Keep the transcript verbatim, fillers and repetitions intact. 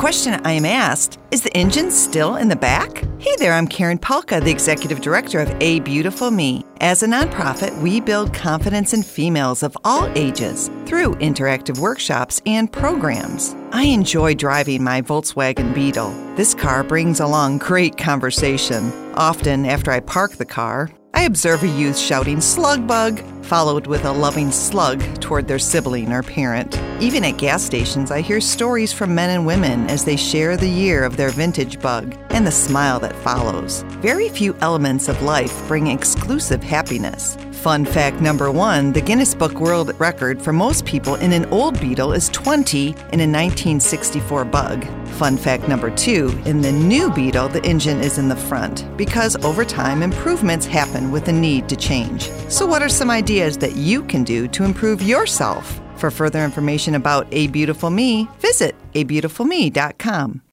question I am asked, is the engine still in the back? Hey there, I'm Karen Palka, the Executive Director of A Beautiful Me. As a nonprofit, we build confidence in females of all ages through interactive workshops and programs. I enjoy driving my Volkswagen Beetle. This car brings along great conversation. Often, after I park the car, I observe a youth shouting "slug bug," followed with a loving slug toward their sibling or parent. Even at gas stations, I hear stories from men and women as they share the year of their vintage bug and the smile that follows. Very few elements of life bring exclusive happiness. Fun fact number one, the Guinness Book World Record for most people in an old Beetle is twenty in a nineteen sixty-four bug. Fun fact number two, in the new Beetle, the engine is in the front because over time, improvements happen with a need to change. So what are some ideas that you can do to improve yourself? For further information about A Beautiful Me, visit a beautiful me dot com.